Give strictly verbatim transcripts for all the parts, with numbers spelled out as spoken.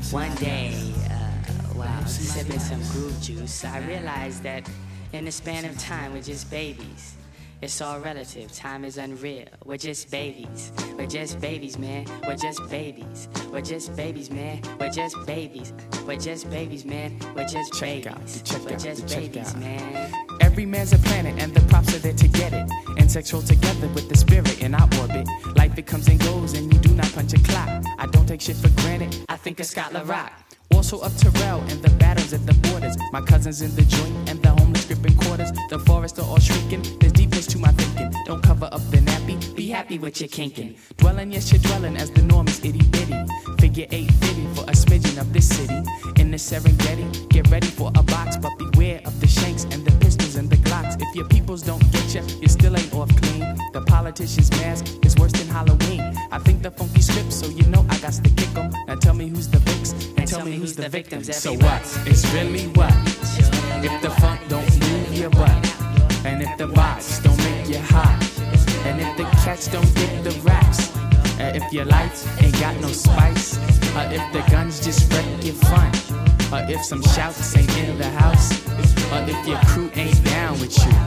One day, uh, while sipping some groove juice, I realized that in the span of time, we're just babies. It's all relative, time is unreal. We're just babies, we're just babies, man. We're just babies, we're just babies, man. We're just babies, we're just babies, man. We're just check babies, out, check we're out, just check babies, out. man. Every man's a planet and the props are there to get it. Insexual together with the spirit in our orbit. Life it comes and goes and you do not punch a clock. I don't take shit for granted, I think of Scott LaRock. Also of Terrell and the battles at the borders. My cousins in the joint and the homeless gripping quarters. The forests are all shrinking, there's deepness to my thinking. Don't cover up the nappy, be happy with your kinking. Dwelling, yes you're dwelling as the norm is itty bitty. Figure eight fitty for a smidgen of this city. In the Serengeti, get ready for a box. But beware of the shanks and the pistols and the glocks. If your peoples don't get you, you still ain't off clean. The politician's mask is worse than Halloween. I think the funky script, so you know I got to kick 'em. Now tell me who's the Vicks and tell me who's the victims. So what? It's really what? If the funk don't move your butt, and if the vibes don't make you hot, and if the cats don't get the raps, uh, if your lights ain't got no spice, uh, if the guns just wreck your fun, or uh, if some shouts ain't in the house, or uh, if your crew ain't down with you.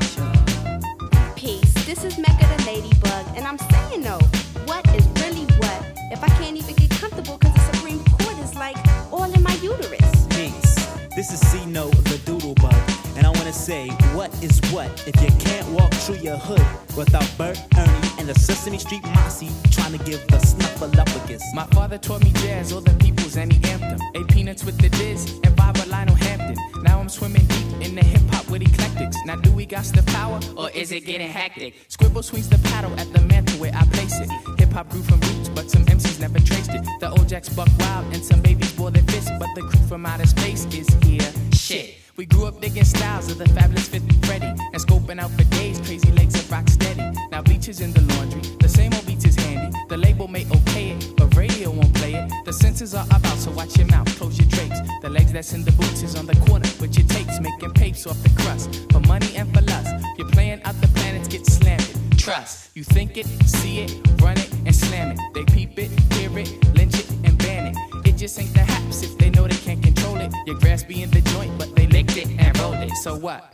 Peace, this is Mecca the Ladybug, and I'm saying though, what is really what? If I can't even get comfortable cause the Supreme Court is like all in my uterus. Peace, this is C-No the Doodle Bug, and I wanna say, what is what? If you can't walk through your hood without Bert, Ernie, and the Sesame Street Mossy trying to give the snuffleupagus. My father taught me jazz, all the peoples, and he amped them. Eight peanuts with the Diz, and five with Lionel Hampton. Now I'm swimming deep in the hip-hop with eclectics. Now do we got the power, or is it getting hectic? Scribble swings the paddle at the mantle where I place it. Hip-hop grew from roots, but some M Cs never traced it. The old jacks buck wild, and some babies bore their fists, but the crew from outer space is here. Shit. We grew up digging styles of the fabulous Fifth and Freddy, and scoping out for days, crazy legs of rock steady. Now bleachers in the laundry, the same old beats is handy. The label may okay it, but radio won't play it. The censors are about, so watch your mouth, close your drapes. The legs that's in the boots is on the corner with your tapes, making papes off the crust. For money and for lust, you're playing out the planets, get slammed. Trust, you think it, see it, run it, and slam it. They peep it, hear it, lynch it, and ban it. It just ain't the haps if they know they can't control it. Your grass be in the joint, but they licked it and rolled it. So what?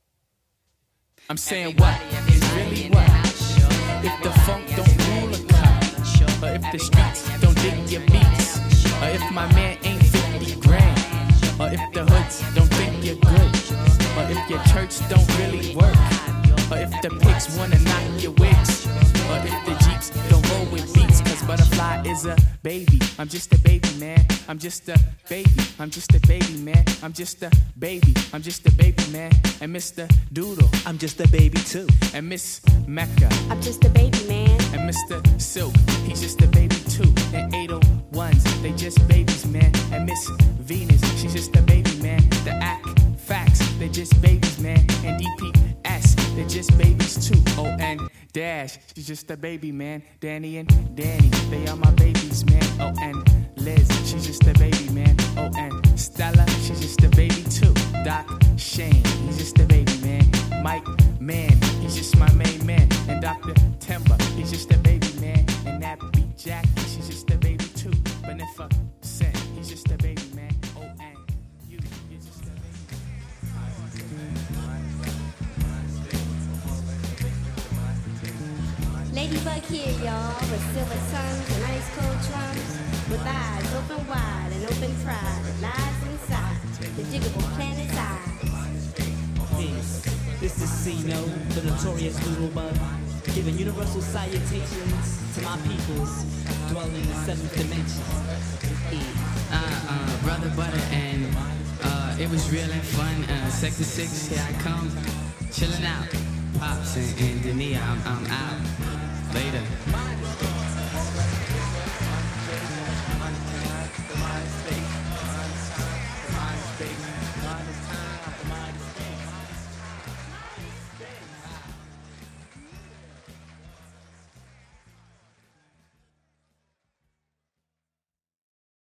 I'm saying what? It's really what? If the funk don't rule a cut, or if the streets don't dig your beats, or if my man ain't fifty grand, or if the hoods don't think you're good, or if your church don't really work, or if the pigs wanna knock your wigs, or if the jeeps don't roll with beats. Cause Butterfly is a baby, I'm just a baby man, I'm just a baby, I'm just a baby man, I'm just a baby, I'm just a baby man. And Mister Doodle, I'm just a baby too. And Miss Mecca, I'm just a baby man. And Mister Silk, he's just a baby too. And eight oh ones, they just babies man. And Miss Venus, she's just a baby man. The Act Facts, they just babies man. And D P S, they're just babies too. Oh, and Dash, she's just a baby man. Danny and Danny, they are my babies man. Oh, and Liz, she's just a baby man. Oh, and Stella, she's just a baby too. Doc Shane, he's just a baby man. Mike Man, he's just my main man. And Doctor Timber, he's just a baby man. And Nappy Jackie, she's just a baby too. Beneficent, he's just a baby man. Oh, and you, you're just a baby man. Ladybug here, y'all, with silver tongues and ice cold drums, with eyes open wide and open pride that lies inside the jiggable planet's eyes. Peace. This is C-No, the notorious Doodle Bug, giving universal salutations to my peoples dwelling in the seventh dimension. Uh, uh, Brother Butter, and uh, it was real and fun. Uh, Sector six, here I come, chilling out. Pops and, and Dania, I'm, I'm out. Later. Mind space, mind space, mind space, mind space.